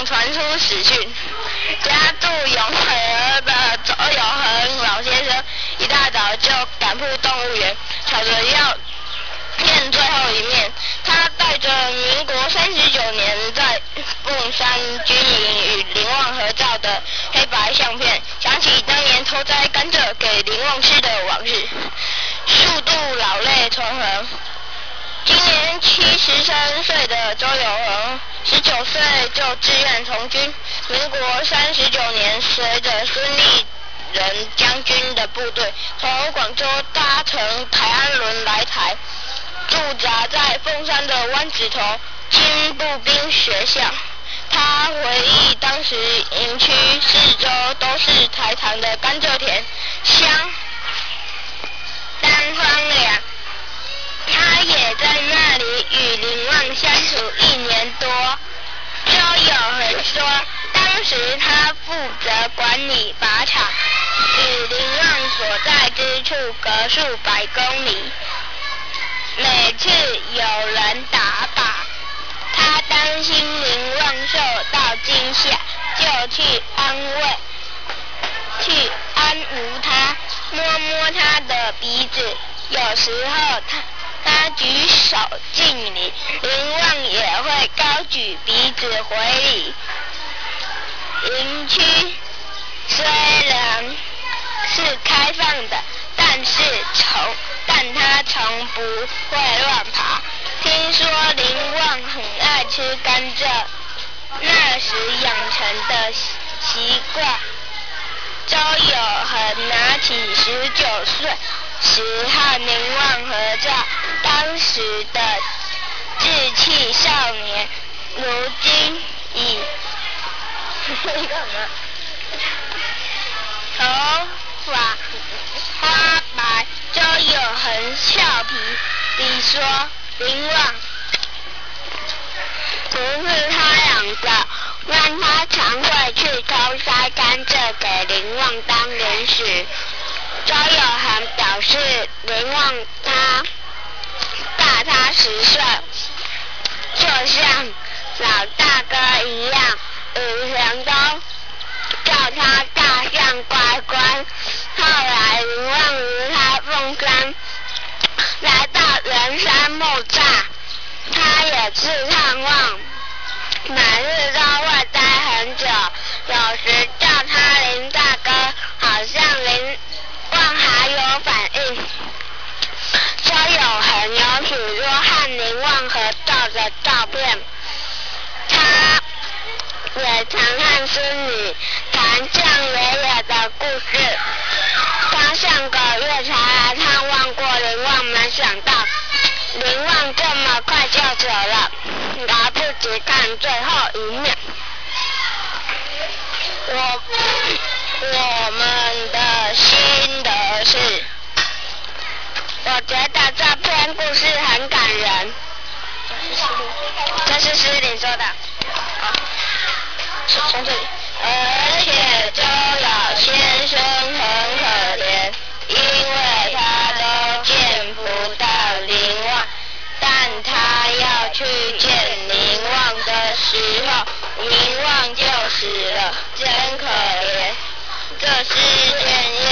传出死讯。家住永和的周有恒老先生一大早就赶赴动物园，吵着要见最后一面。他带着民国39年在凤山军营与林旺合照的黑白相片，想起当年偷摘甘蔗给林旺吃的往日，数度老泪纵横。今年73岁的周有恒，19岁就志愿从军。民国39年，随着孙立人将军的部队从广州搭乘台安轮来台，驻扎在凤山的湾子头军步兵学校。他回忆当时营区四周都是台糖的甘蔗田，相当荒凉。他也在那里与林旺相处1年多。周有恒说，当时他负责管理靶场，与林旺所在之处隔数百公里。每次有人打靶，他担心林旺受到惊吓，就去安抚他，摸摸他的鼻子。有时候他举手敬礼，林旺也会高举鼻子回礼。营区虽然是开放的，但他从不会乱爬。听说林旺很爱吃甘蔗，那时养成的习惯。周有恒拿起19岁时和林旺合照，当时的稚气少年，如今已头发花白。周有恒俏皮地说，林旺不是他养的，但他常会去偷摘甘蔗给林旺当零食。周有恒表示，林旺大他10岁，就像老大哥一样，以前都叫他大象乖乖。后来林旺离开凤山，来到圆山木栅，他也去探望，每日都会待很久，有时叫他林大哥，好像林旺还有反应。周有恒有许多和林旺合照的照片，他也常和孙女谈酱爷爷的故事。他上个月才来探望过林旺，没想到林旺这么快就走了，来不及看最后一面。我们的心得是，我觉得这篇故事很感人。这是诗林说的。从这里。而且周老先生很可怜，因为他都见不到林旺，但他要去见林旺的时候，林旺就死了，真可怜。这世间